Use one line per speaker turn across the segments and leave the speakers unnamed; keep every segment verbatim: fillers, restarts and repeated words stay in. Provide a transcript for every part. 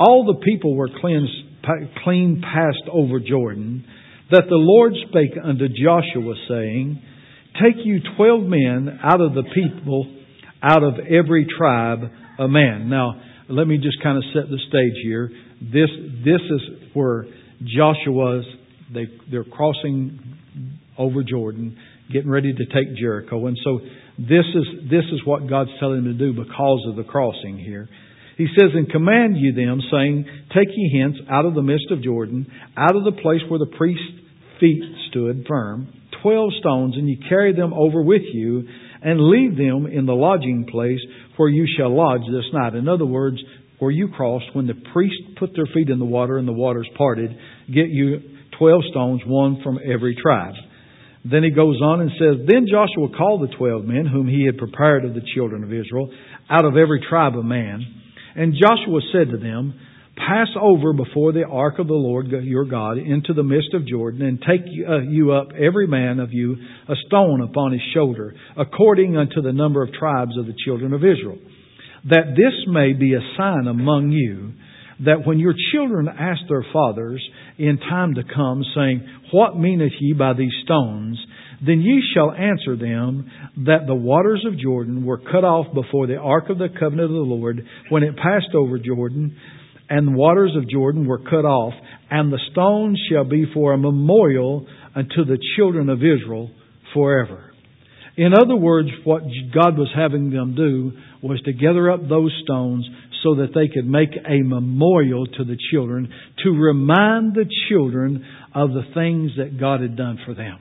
all the people were cleansed, clean passed over Jordan, that the Lord spake unto Joshua, saying, Take you twelve men out of the people, out of every tribe a man. Now, let me just kind of set the stage here. This this is where Joshua's, they, they're crossing over Jordan, getting ready to take Jericho. And so this is this is what God's telling them to do because of the crossing here. He says, And command you them, saying, Take ye hence out of the midst of Jordan, out of the place where the priest's feet stood firm, twelve stones, and ye carry them over with you, and leave them in the lodging place where you shall lodge this night. In other words, where you crossed, when the priest put their feet in the water and the waters parted, get you twelve stones, one from every tribe. Then he goes on and says, Then Joshua called the twelve men whom he had prepared of the children of Israel, out of every tribe of man. And Joshua said to them, Pass over before the ark of the Lord your God into the midst of Jordan, and take you up every man of you a stone upon his shoulder, according unto the number of tribes of the children of Israel, that this may be a sign among you, that when your children ask their fathers in time to come, saying, What meaneth ye by these stones? Then ye shall answer them that the waters of Jordan were cut off before the ark of the covenant of the Lord when it passed over Jordan, and the waters of Jordan were cut off, and the stones shall be for a memorial unto the children of Israel forever. In other words, what God was having them do was to gather up those stones so that they could make a memorial to the children, to remind the children of the things that God had done for them.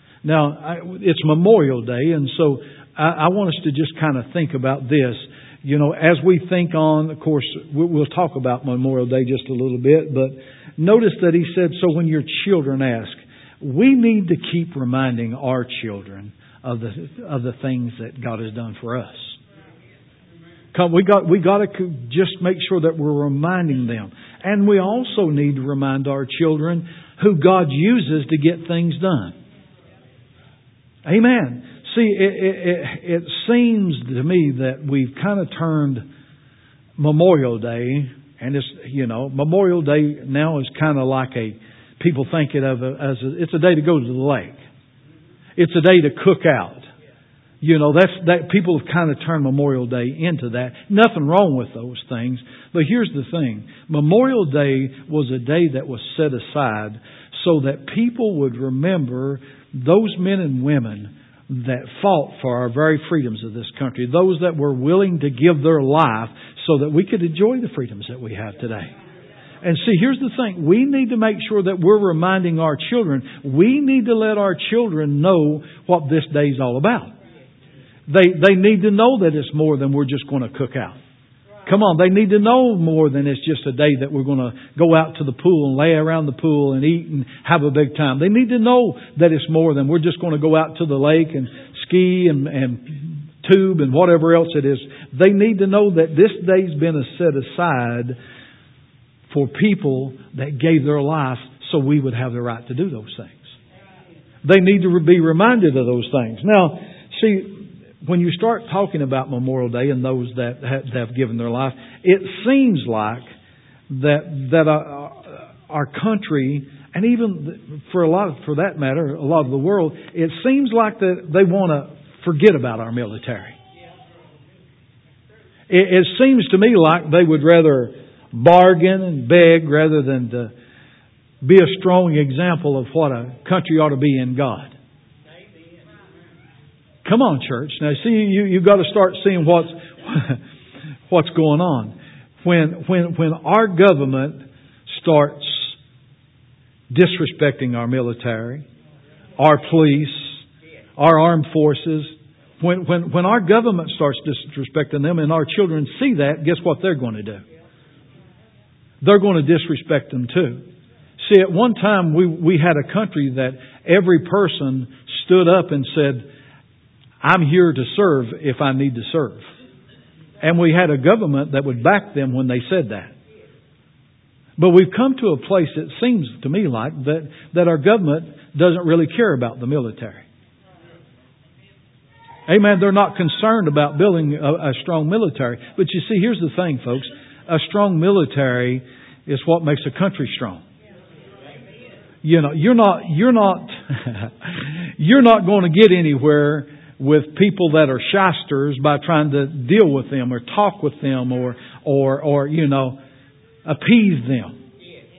Now, it's Memorial Day, and so I want us to just kind of think about this. You know, as we think on, of course, we'll talk about Memorial Day just a little bit, but notice that he said, so when your children ask, we need to keep reminding our children of the of the things that God has done for us. We got we got to just make sure that we're reminding them, and we also need to remind our children who God uses to get things done. Amen. See, it, it, it seems to me that we've kind of turned Memorial Day, and it's, you know, Memorial Day now is kind of like a, people think it of a, as a, it's a day to go to the lake. It's a day to cook out. You know, that's, that people have kind of turned Memorial Day into that. Nothing wrong with those things. But here's the thing. Memorial Day was a day that was set aside so that people would remember those men and women that fought for our very freedoms of this country. Those that were willing to give their life so that we could enjoy the freedoms that we have today. And see, here's the thing. We need to make sure that we're reminding our children. We need to let our children know what this day is all about. They they need to know that it's more than we're just going to cook out. Come on, they need to know more than it's just a day that we're going to go out to the pool and lay around the pool and eat and have a big time. They need to know that it's more than we're just going to go out to the lake and ski and, and tube and whatever else it is. They need to know that this day's been set aside for people that gave their life so we would have the right to do those things. They need to be reminded of those things. Now, see, when you start talking about Memorial Day and those that have given their life, it seems like that that our, our country, and even for a lot of, for that matter, a lot of the world, it seems like that they want to forget about our military. It, it seems to me like they would rather bargain and beg rather than to be a strong example of what a country ought to be in God. Come on, church. Now, see, you, you've got to start seeing what's what's going on. When when when our government starts disrespecting our military, our police, our armed forces, when when when our government starts disrespecting them and our children see that, guess what they're going to do? They're going to disrespect them too. See, at one time we we had a country that every person stood up and said, I'm here to serve if I need to serve. And we had a government that would back them when they said that. But we've come to a place, it seems to me like, that, that our government doesn't really care about the military. Amen. They're not concerned about building a, a strong military. But you see, here's the thing, folks. a strong military is what makes a country strong. You know, you're not, you're not, you're not going to get anywhere with people that are shysters by trying to deal with them or talk with them or, or, or, you know, appease them.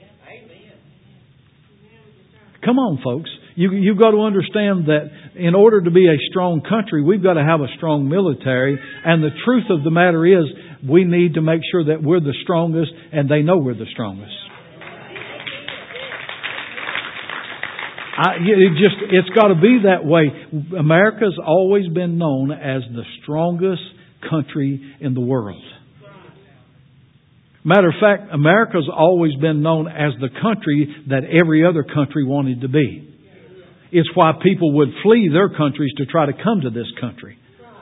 Come on, folks. You, you've got to understand that in order to be a strong country, we've got to have a strong military. And the truth of the matter is, we need to make sure that we're the strongest and they know we're the strongest. I, it just, it's got to be that way. America's always been known as the strongest country in the world. Matter of fact, America's always been known as the country that every other country wanted to be. It's why people would flee their countries to try to come to this country.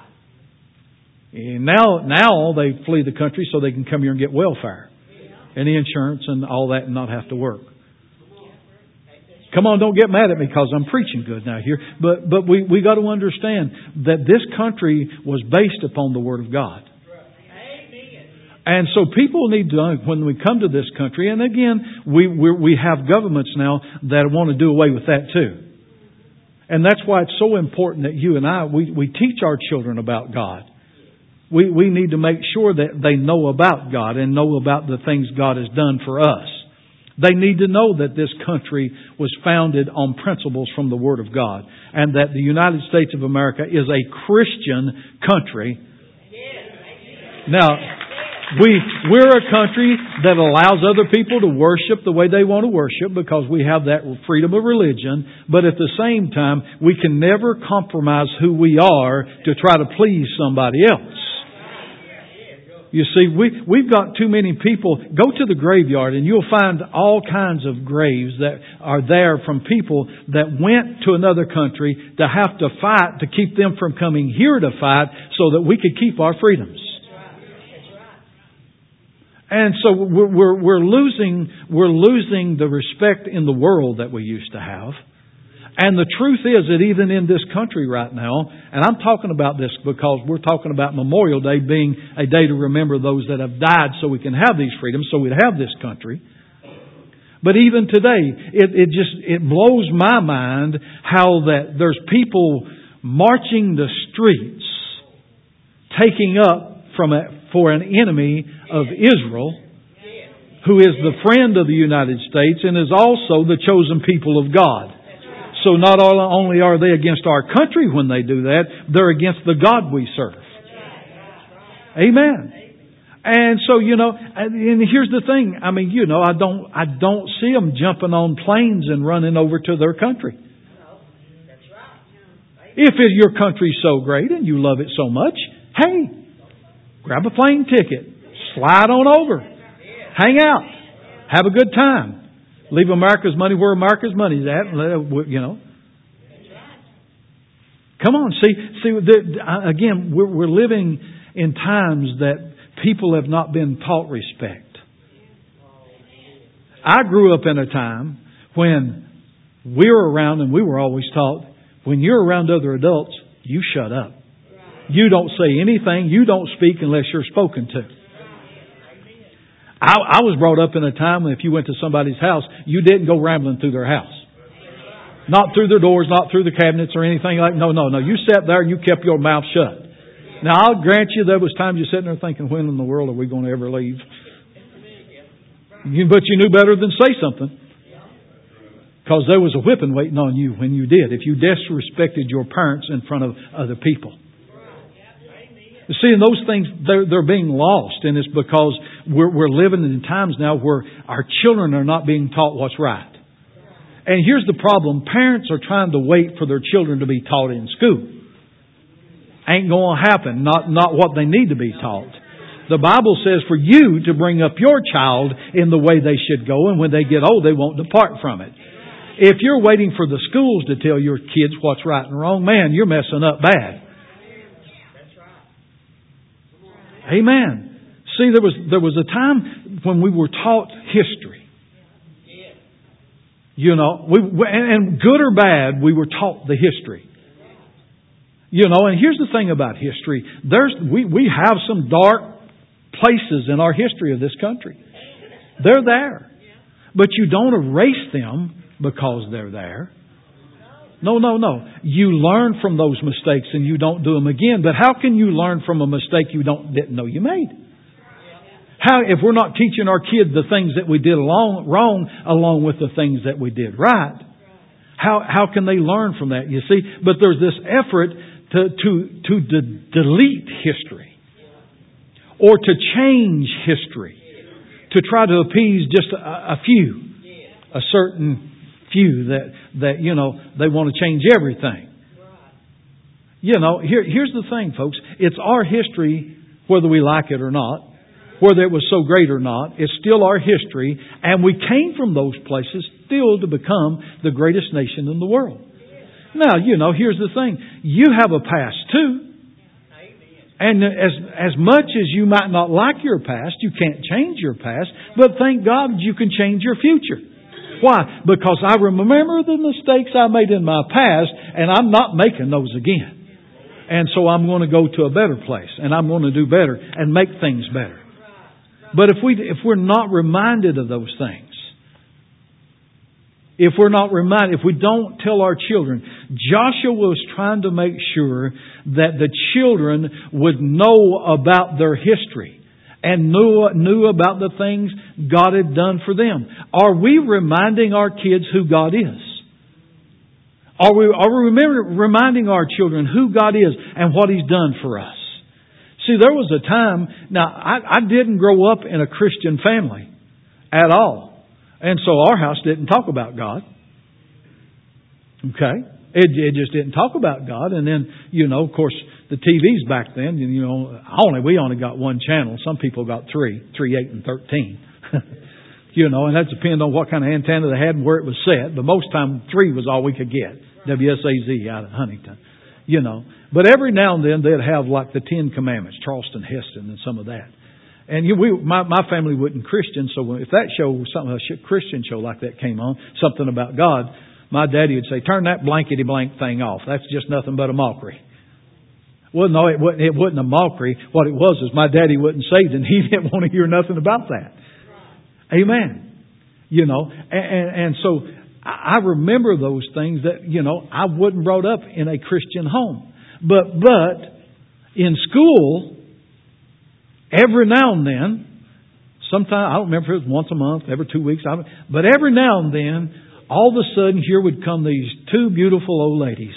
And now, now they flee the country so they can come here and get welfare and insurance and all that and not have to work. Come on, don't get mad at me because I'm preaching good now here. But but we, we got to understand that this country was based upon the Word of God. And so people need to, when we come to this country, and again, we we we have governments now that want to do away with that too. And that's why it's so important that you and I, we, we teach our children about God. We we need to make sure that they know about God and know about the things God has done for us. They need to know that this country was founded on principles from the Word of God and that the United States of America is a Christian country. Now, we, we're a country that allows other people to worship the way they want to worship because we have that freedom of religion. But at the same time, we can never compromise who we are to try to please somebody else. You see, we, we've got too many people. Go to the graveyard and you'll find all kinds of graves that are there from people that went to another country to have to fight to keep them from coming here to fight so that we could keep our freedoms. And so we're, we're, we're losing, we're losing the respect in the world that we used to have. And the truth is that even in this country right now, and I'm talking about this because we're talking about Memorial Day being a day to remember those that have died so we can have these freedoms, so we'd have this country. But even today, it, it just, it blows my mind how that there's people marching the streets, taking up from a, for an enemy of Israel, who is the friend of the United States and is also the chosen people of God. So not only are they against our country when they do that, they're against the God we serve. Amen. And so, you know, and here's the thing. I mean, you know, I don't, I don't see them jumping on planes and running over to their country. If it, your country's so great and you love it so much, hey, grab a plane ticket, slide on over, hang out, have a good time. Leave America's money where America's money's at. You know. Come on, see, see. Again, we're, we're living in times that people have not been taught respect. I grew up in a time when we were around and we were always taught, when you're around other adults, you shut up. You don't say anything. You don't speak unless you're spoken to. I, I was brought up in a time when if you went to somebody's house, you didn't go rambling through their house. Not through their doors, not through the cabinets or anything like that. No, no, no. You sat there and you kept your mouth shut. Now, I'll grant you there was times you're sitting there thinking, when in the world are we going to ever leave? You, but you knew better than say something. Because there was a whipping waiting on you when you did. If you disrespected your parents in front of other people. You see, and those things, they're, they're being lost. And it's because we're, we're living in times now where our children are not being taught what's right. And here's the problem. Parents are trying to wait for their children to be taught in school. Ain't going to happen. Not, not what they need to be taught. The Bible says for you to bring up your child in the way they should go. And when they get old, they won't depart from it. If you're waiting for the schools to tell your kids what's right and wrong, man, you're messing up bad. Amen. See, there was there was a time when we were taught history. You know, we and good or bad, we were taught the history. You know, and here's the thing about history: there's we we have some dark places in our history of this country. They're there. But you don't erase them because they're there. No, no, no. You learn from those mistakes and you don't do them again. But how can you learn from a mistake you don't didn't know you made? How, if we're not teaching our kids the things that we did along, wrong along with the things that we did right, how how can they learn from that? You see, but there's this effort to to to de- delete history or to change history, to try to appease just a, a few, a certain few that that you know they want to change everything. You know, here here's the thing, folks. It's our history, whether we like it or not. Whether it was so great or not, it's still our history, and we came from those places still to become the greatest nation in the world. Now, you know, here's the thing. You have a past too. And as, as much as you might not like your past, you can't change your past, but thank God you can change your future. Why? Because I remember the mistakes I made in my past, and I'm not making those again. And so I'm going to go to a better place, and I'm going to do better and make things better. But if we if we're not reminded of those things, if we're not reminded, if we don't tell our children, Joshua was trying to make sure that the children would know about their history and knew knew about the things God had done for them. Are we reminding our kids who God is? Are we are we remember, reminding our children who God is and what He's done for us? See, there was a time, now I, I didn't grow up in a Christian family at all. And so our house didn't talk about God. Okay? It, it just didn't talk about God. And then, you know, of course, the T Vs back then, you know, only we only got one channel. Some people got three, three, eight, and thirteen. You know, and that depended on what kind of antenna they had and where it was set. But most time, three was all we could get. W S A Z out of Huntington. You know. But every now and then they'd have like the Ten Commandments, Charleston Heston and some of that. And you, we, my, my family wasn't Christian, so if that show, something a Christian show like that came on, something about God, my daddy would say, turn that blankety blank thing off. That's just nothing but a mockery. Well, no, it wasn't, it wasn't a mockery. What it was is my daddy wasn't saved and he didn't want to hear nothing about that. Amen. You know, and, and, and so I remember those things that, you know, I wasn't brought up in a Christian home. But, but, in school, every now and then, sometimes, I don't remember if it was once a month, every two weeks, I don't, but every now and then, all of a sudden here would come these two beautiful old ladies.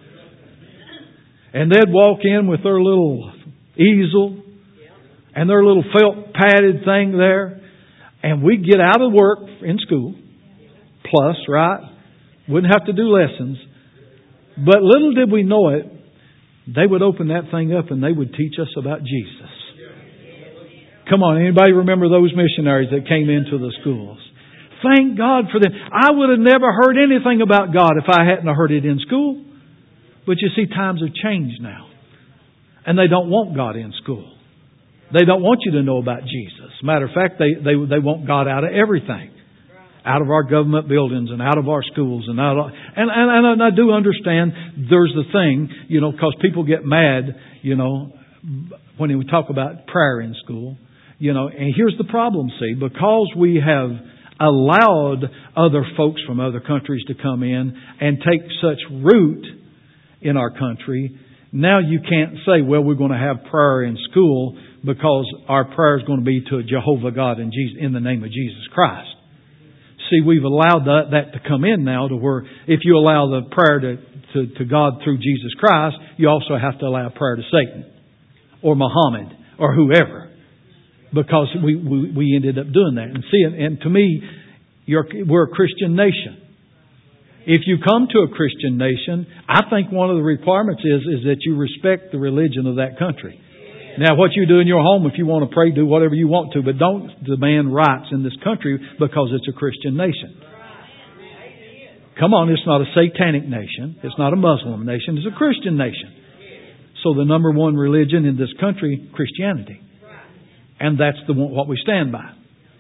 And they'd walk in with their little easel and their little felt padded thing there. And we'd get out of work in school, plus, right? Wouldn't have to do lessons. But little did we know it, they would open that thing up and they would teach us about Jesus. Come on, anybody remember those missionaries that came into the schools? Thank God for them. I would have never heard anything about God if I hadn't heard it in school. But you see, times have changed now. And they don't want God in school. They don't want you to know about Jesus. Matter of fact, they, they, they want God out of everything. Out of our government buildings and out of our schools and out of, and, and, and I do understand there's the thing, you know, because people get mad, you know, when we talk about prayer in school, you know, and here's the problem, see, because we have allowed other folks from other countries to come in and take such root in our country, now you can't say, well, we're going to have prayer in school because our prayer is going to be to Jehovah God in Jesus, in the name of Jesus Christ. See, we've allowed that, that to come in now to where if you allow the prayer to, to, to God through Jesus Christ, you also have to allow prayer to Satan or Muhammad or whoever. Because we, we, we ended up doing that. And see, and, and to me, you're, we're a Christian nation. If you come to a Christian nation, I think one of the requirements is, is that you respect the religion of that country. Now, what you do in your home, if you want to pray, do whatever you want to, but don't demand rights in this country because it's a Christian nation. Come on, it's not a satanic nation. It's not a Muslim nation. It's a Christian nation. So the number one religion in this country, Christianity. And that's the one, what we stand by.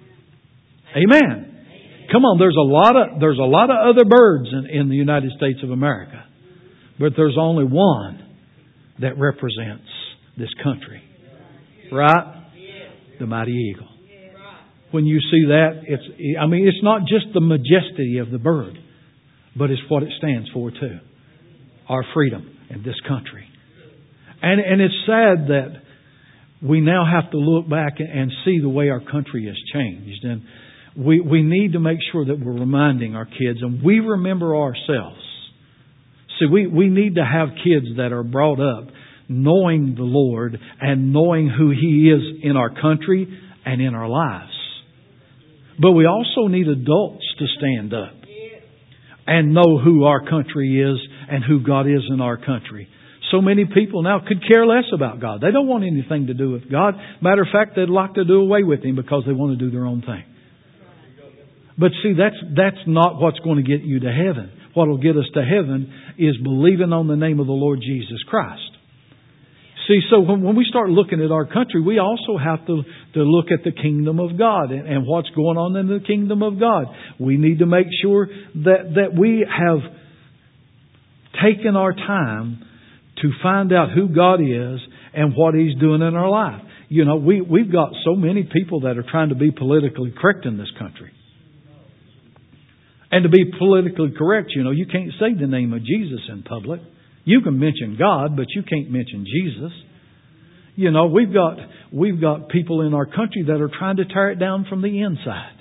Amen. Come on, there's a lot of there's a lot of other birds in, in the United States of America. But there's only one that represents this country. Right? the mighty eagle. When you see that, it's, I mean, it's not just the majesty of the bird, but it's what it stands for too. Our freedom in this country. And, and it's sad that we now have to look back and see the way our country has changed. And we, we need to make sure that we're reminding our kids and we remember ourselves. See, we, we need to have kids that are brought up knowing the Lord and knowing who He is in our country and in our lives. But we also need adults to stand up and know who our country is and who God is in our country. So many people now could care less about God. They don't want anything to do with God. Matter of fact, they'd like to do away with Him because they want to do their own thing. But see, that's that's not what's going to get you to heaven. What will get us to heaven is believing on the name of the Lord Jesus Christ. See, so when, when we start looking at our country, we also have to, to look at the kingdom of God and, and what's going on in the kingdom of God. We need to make sure that, that we have taken our time to find out who God is and what He's doing in our life. You know, we, we've got so many people that are trying to be politically correct in this country. And to be politically correct, you know, you can't say the name of Jesus in public. You can mention God, but you can't mention Jesus. You know, we've got we've got people in our country that are trying to tear it down from the inside.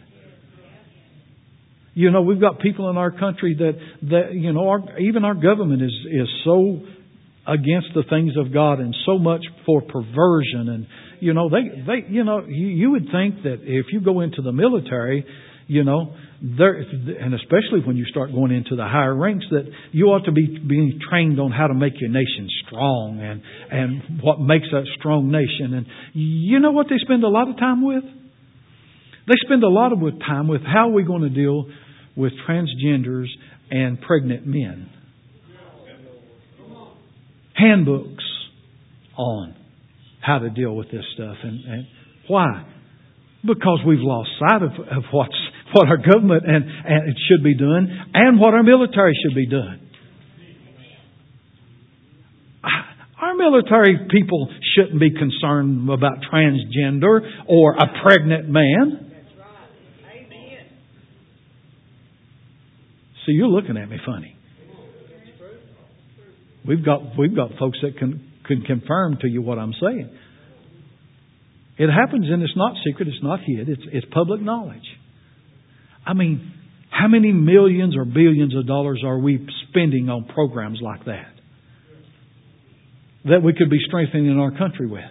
You know, we've got people in our country that, that you know, our, even our government is, is so against the things of God and so much for perversion. And, you know, they, they you know, you, you would think that if you go into the military, you know, there, and especially when you start going into the higher ranks, that you ought to be being trained on how to make your nation strong and, and what makes that strong nation. And you know what they spend a lot of time with? They spend a lot of time with how are we going to deal with transgenders and pregnant men. Handbooks on how to deal with this stuff. And, and why? Because we've lost sight of, of what's what our government and, and it should be doing and what our military should be doing. Our military people shouldn't be concerned about transgender or a pregnant man.
That's right. Amen.
See, you're looking at me funny. We've got we've got folks that can, can confirm to you what I'm saying. It happens and it's not secret, it's not hid, it's it's public knowledge. I mean, how many millions or billions of dollars are we spending on programs like that? That we could be strengthening our country with?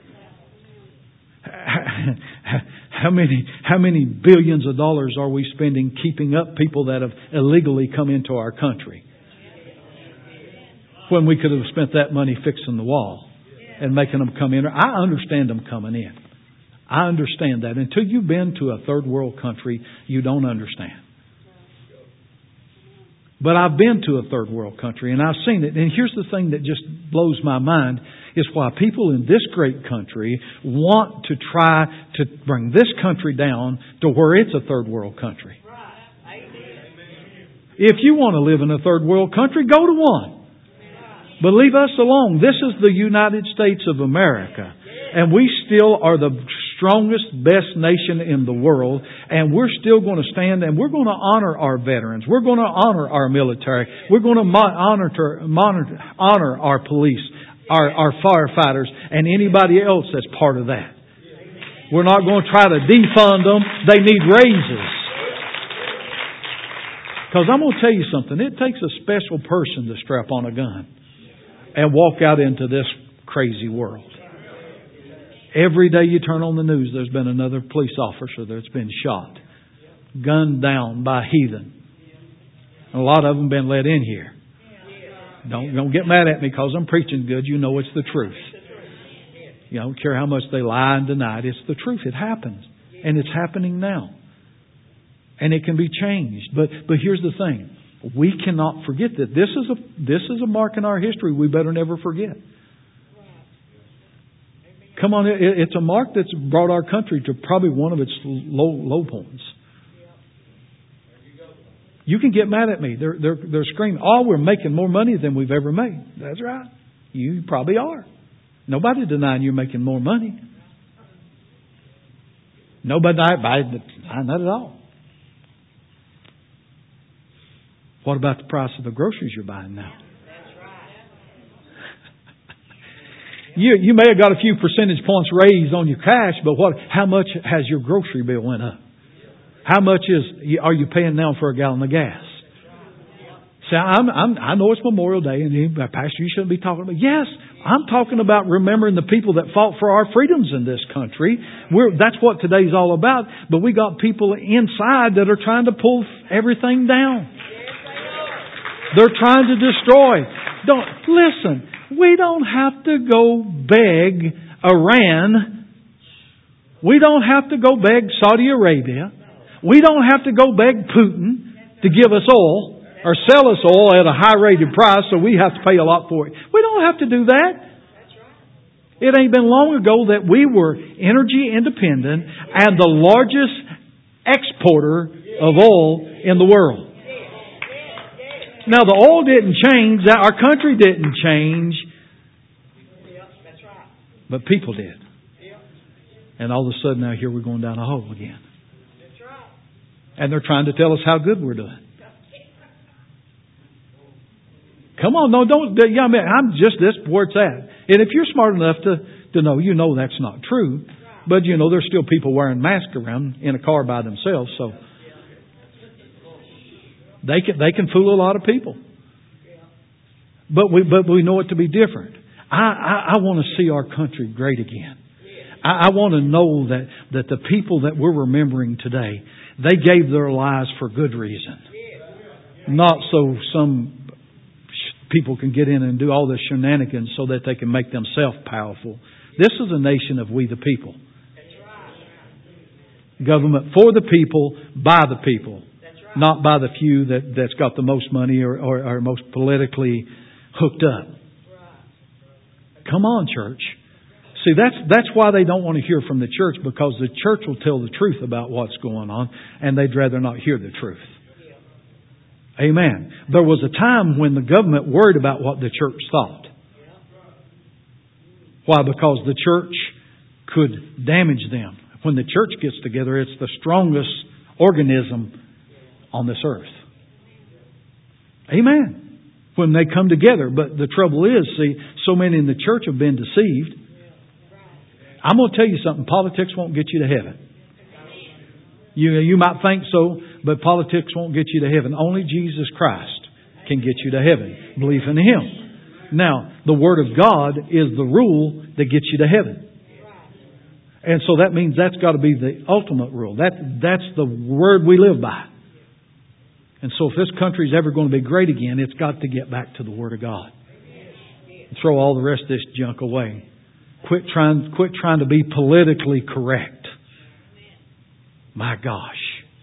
How many, how many billions of dollars are we spending keeping up people that have illegally come into our country? When we could have spent that money fixing the wall and making them come in. I understand them coming in. I understand that. Until you've been to a third world country, you don't understand. But I've been to a third world country and I've seen it. And here's the thing that just blows my mind is why people in this great country want to try to bring this country down to where it's a third world country. If you want to live in a third world country, go to one. But leave us alone. This is the United States of America. And we still are the strongest, best nation in the world. And we're still going to stand and we're going to honor our veterans. We're going to honor our military. We're going to honor, monitor, honor our police, our, our firefighters, and anybody else that's part of that. We're not going to try to defund them. They need raises. Because I'm going to tell you something. It takes a special person to strap on a gun and walk out into this crazy world. Every day you turn on the news, there's been another police officer that's been shot, gunned down by heathen. And a lot of them been let in here. Don't, don't get mad at me because I'm preaching good. You know it's the truth. You don't care how much they lie and deny it. It's the truth. It happens. And it's happening now. And it can be changed. But but here's the thing. We cannot forget that this is a this is a mark in our history we better never forget. Come on, it, it's a mark that's brought our country to probably one of its low low points. You can get mad at me. They're they're they're screaming, "Oh, we're making more money than we've ever made." That's right. You probably are. Nobody's denying you're making more money. Nobody, I, not at all. What about the price of the groceries you're buying now? You you may have got a few percentage points raised on your cash, but what? How much has your grocery bill went up? How much is are you paying now for a gallon of gas? See, I'm, I'm, I know it's Memorial Day, and you, Pastor, you shouldn't be talking about. Yes, I'm talking about remembering the people that fought for our freedoms in this country. We're, that's what today's all about. But we got people inside that are trying to pull everything down. They're trying to destroy. Don't listen. We don't have to go beg Iran. We don't have to go beg Saudi Arabia. We don't have to go beg Putin to give us oil or sell us oil at a high rated price, so we have to pay a lot for it. We don't have to do that. It ain't been long ago that we were energy independent and the largest exporter of oil in the world. Now, the oil didn't change. Our country didn't change. But people did. And all of a sudden, now here we're going down a hole again. And they're trying to tell us how good we're doing. Come on, no, don't. Yeah, I mean, I'm just this where it's at. And if you're smart enough to, to know, you know that's not true. But, you know, there's still people wearing masks around in a car by themselves. So they can they can fool a lot of people. But we but we know it to be different. I, I, I want to see our country great again. I, I want to know that, that the people that we're remembering today, they gave their lives for good reason. Not so some people can get in and do all this shenanigans so that they can make themselves powerful. This is a nation of we the people. Government for the people, by the people. Not by the few that, that's got the most money or, or, or most politically hooked up. Come on, church. See, that's that's why they don't want to hear from the church, because the church will tell the truth about what's going on, and they'd rather not hear the truth. Amen. There was a time when the government worried about what the church thought. Why? Because the church could damage them. When the church gets together, it's the strongest organism on this earth. Amen. When they come together. But the trouble is, see, so many in the church have been deceived. I'm going to tell you something. Politics won't get you to heaven. You, you might think so, but politics won't get you to heaven. Only Jesus Christ can get you to heaven. Believe in Him. Now, the Word of God is the rule that gets you to heaven. And so that means that's got to be the ultimate rule. That That's the word we live by. And so if this country is ever going to be great again, it's got to get back to the Word of God. And throw all the rest of this junk away. Quit trying, quit trying to be politically correct. My gosh.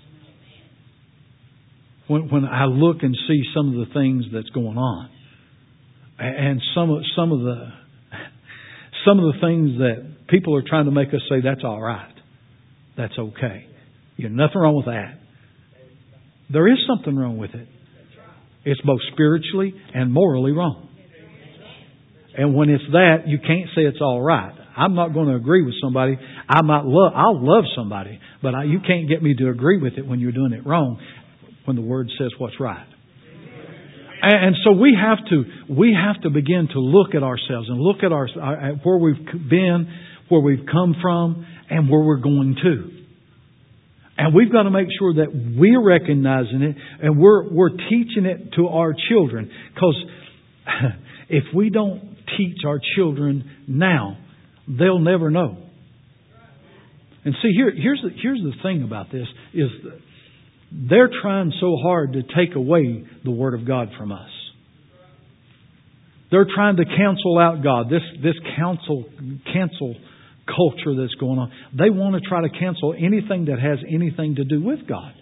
When, when I look and see some of the things that's going on, and some of some of the some of the things that people are trying to make us say that's all right, that's okay. You know, nothing wrong with that. There is something wrong with it. It's both spiritually and morally wrong. And when it's that, you can't say it's all right. I'm not going to agree with somebody. I might love, I'll love somebody, but I, you can't get me to agree with it when you're doing it wrong, when the Word says what's right. And, and so we have to, we have to begin to look at ourselves and look at our, at where we've been, where we've come from, and where we're going to. And we've got to make sure that we're recognizing it and we're, we're teaching it to our children. Because if we don't teach our children now, they'll never know. And see, here, here's the, here's the thing about this, is that they're trying so hard to take away the Word of God from us. They're trying to cancel out God. This, this counsel, cancel culture that's going on. They want to try to cancel anything that has anything to do with God.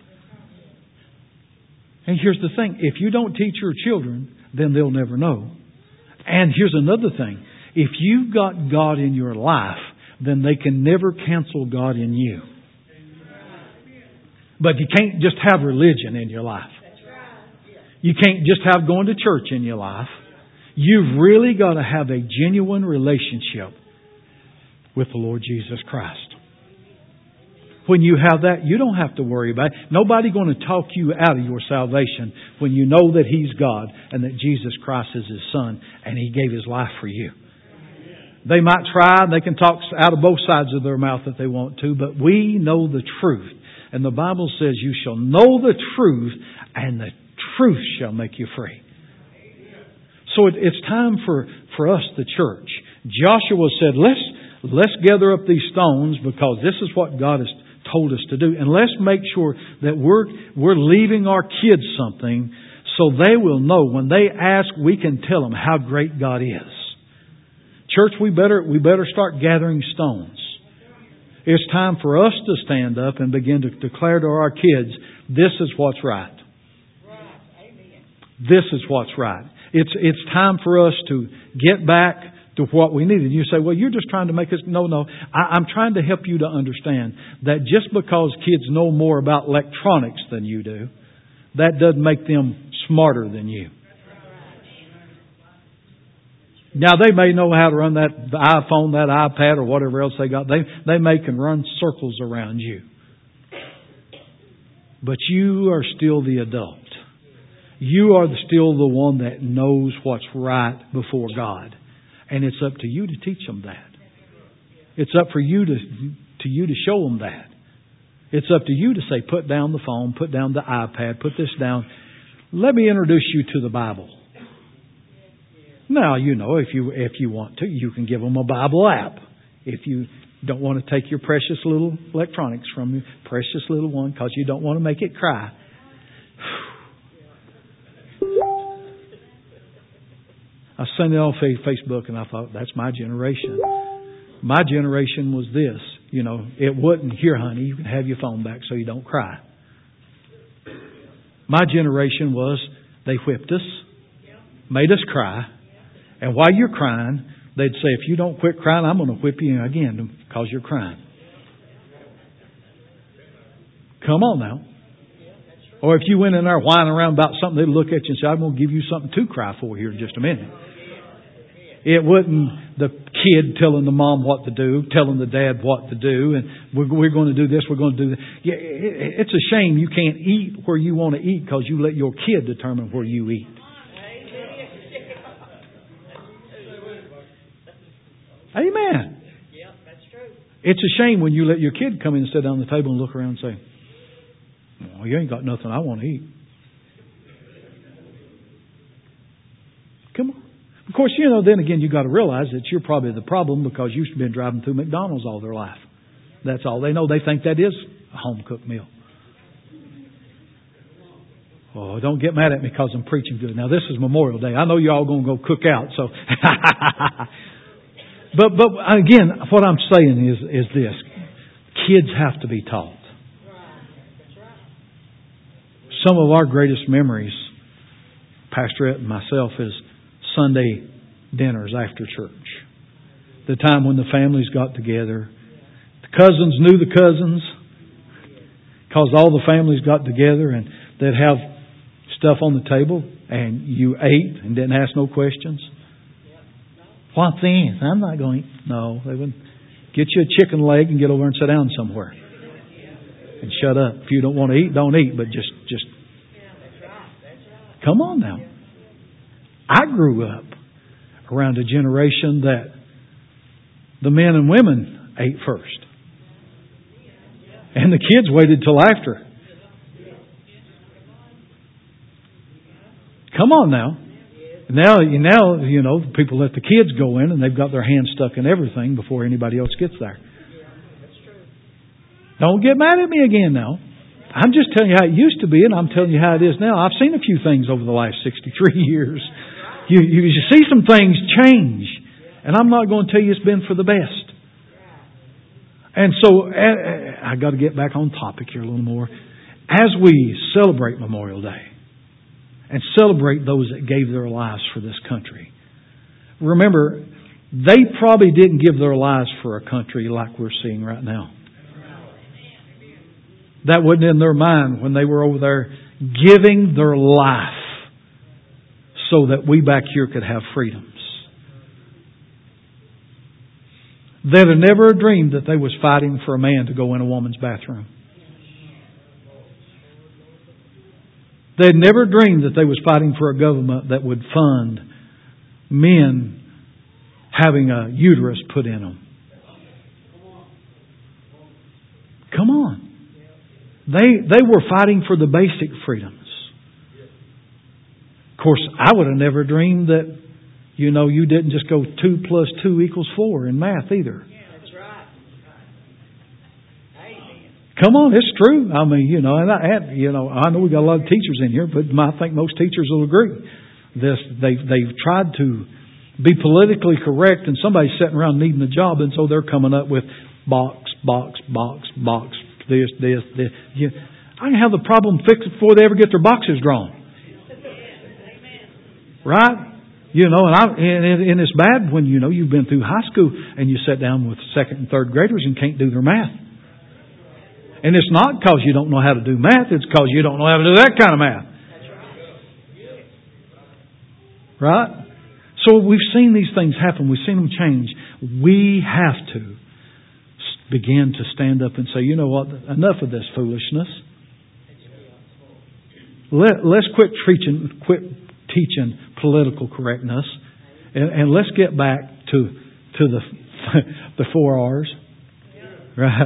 And here's the thing. If you don't teach your children, then they'll never know. And here's another thing. If you've got God in your life, then they can never cancel God in you. But you can't just have religion in your life. You can't just have going to church in your life. You've really got to have a genuine relationship with the Lord Jesus Christ. When you have that, you don't have to worry about it. Nobody's going to talk you out of your salvation when you know that He's God and that Jesus Christ is His Son and He gave His life for you. They might try, they can talk out of both sides of their mouth if they want to, but we know the truth. And the Bible says, you shall know the truth, and the truth shall make you free. So it, it's time for, for us, the church. Joshua said, let's, let's gather up these stones because this is what God has told us to do. And let's make sure that we're, we're leaving our kids something so they will know when they ask, we can tell them how great God is. Church, we better, we better start gathering stones. It's time for us to stand up and begin to declare to our kids, this is what's right. This is what's right. It's, it's time for us to get back to what we need. And you say, well, you're just trying to make us... No, no. I, I'm trying to help you to understand that just because kids know more about electronics than you do, that doesn't make them smarter than you. Now, they may know how to run that iPhone, that iPad, or whatever else they got. They, they may can run circles around you. But you are still the adult. You are still the one that knows what's right before God. And it's up to you to teach them that. It's up for you to, to you to show them that. It's up to you to say, put down the phone, put down the iPad, put this down. Let me introduce you to the Bible. Now, you know, if you if you want to, you can give them a Bible app. If you don't want to take your precious little electronics from your precious little one because you don't want to make it cry. I sent it on Facebook and I thought, that's my generation. My generation was this. You know, it wasn't, here, honey, you can have your phone back so you don't cry. My generation was, they whipped us, made us cry. And while you're crying, they'd say, if you don't quit crying, I'm going to whip you again because you're crying. Come on now. Or if you went in there whining around about something, they'd look at you and say, I'm going to give you something to cry for here in just a minute. It wasn't the kid telling the mom what to do, telling the dad what to do, and we're, we're going to do this, we're going to do that. Yeah, it, it's a shame you can't eat where you want to eat because you let your kid determine where you eat. Amen.
Yeah, that's true.
It's a shame when you let your kid come in and sit down at the table and look around and say, well, you ain't got nothing I want to eat. Come on. Of course, you know, then again, you've got to realize that you're probably the problem because you've been driving through McDonald's all their life. That's all they know. They think that is a home-cooked meal. Oh, don't get mad at me because I'm preaching good. Now, this is Memorial Day. I know you're all going to go cook out, so... But but again, what I'm saying is is this. Kids have to be taught. Some of our greatest memories, Pastor Ed and myself, is Sunday dinners after church. The time when the families got together. The cousins knew the cousins. Because all the families got together and they'd have stuff on the table and you ate and didn't ask no questions. What then? I'm not going to eat. No, they wouldn't. Get you a chicken leg and get over and sit down somewhere. And shut up. If you don't want to eat, don't eat. But just, just come on now. I grew up around a generation that the men and women ate first. And the kids waited till after. Come on now. Now, now, you know, people let the kids go in and they've got their hands stuck in everything before anybody else gets there. Don't get mad at me again now. I'm just telling you how it used to be and I'm telling you how it is now. I've seen a few things over the last sixty-three years. You, you, you see some things change. And I'm not going to tell you it's been for the best. And so, uh, I got to get back on topic here a little more. As we celebrate Memorial Day, and celebrate those that gave their lives for this country. Remember, they probably didn't give their lives for a country like we're seeing right now. That wasn't in their mind when they were over there giving their life so that we back here could have freedoms. They'd have never dreamed that they was fighting for a man to go in a woman's bathroom. They'd never dreamed that they was fighting for a government that would fund men having a uterus put in them. Come on. They they were fighting for the basic freedoms. Of course, I would have never dreamed that, you know, you didn't just go two plus two equals four in math either.
Yeah, that's right. Amen.
Come on, it's true. I mean, you know, and I, and, you know, I know we got a lot of teachers in here, but I think most teachers will agree. This they they've tried to be politically correct, and somebody's sitting around needing a job, and so they're coming up with box, box, box, box, this, this, this. You, I can have the problem fixed before they ever get their boxes drawn. Right? You know, and, I, and, and it's bad when, you know, you've been through high school and you sit down with second and third graders and can't do their math. And it's not because you don't know how to do math, it's because you don't know how to do that kind of math. Right? So we've seen these things happen. We've seen them change. We have to begin to stand up and say, you know what, enough of this foolishness. Let, let's quit preaching, quit teaching political correctness, and, and let's get back to to the the four R's, right?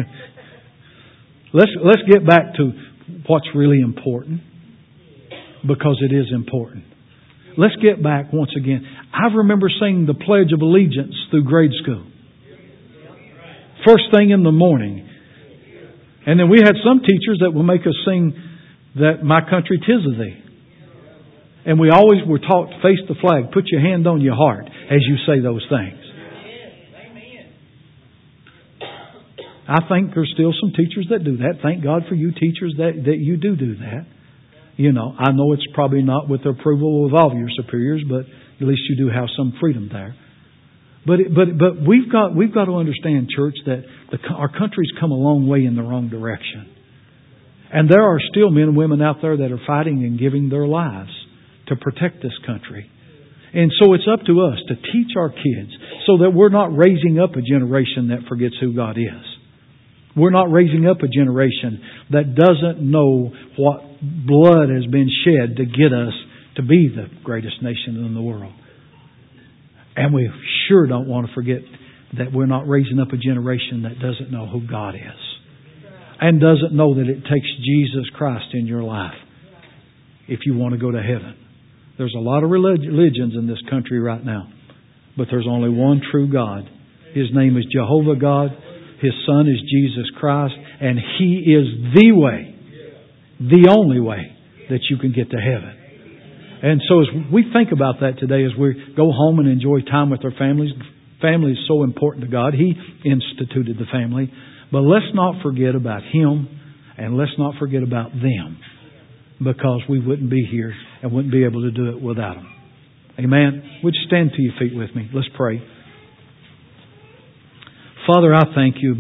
let's let's get back to what's really important, because it is important. Let's get back once again. I remember singing the Pledge of Allegiance through grade school, first thing in the morning, and then we had some teachers that would make us sing that "My Country 'Tis of Thee." And we always were taught to face the flag. Put your hand on your heart as you say those things. I think there's still some teachers that do that. Thank God for you teachers that, that you do do that. You know, I know it's probably not with the approval of all your superiors, but at least you do have some freedom there. But it, but but we've got we've got to understand, church, that the, our country's come a long way in the wrong direction, and there are still men and women out there that are fighting and giving their lives to protect this country. And so it's up to us to teach our kids so that we're not raising up a generation that forgets who God is. We're not raising up a generation that doesn't know what blood has been shed to get us to be the greatest nation in the world. And we sure don't want to forget that we're not raising up a generation that doesn't know who God is and doesn't know that it takes Jesus Christ in your life if you want to go to heaven. There's a lot of religions in this country right now, but there's only one true God. His name is Jehovah God. His Son is Jesus Christ, and He is the way, the only way that you can get to heaven. And so as we think about that today, as we go home and enjoy time with our families, family is so important to God. He instituted the family. But let's not forget about Him, and let's not forget about them, because we wouldn't be here and wouldn't be able to do it without them. Amen? Would you stand to your feet with me? Let's pray. Father, I thank You.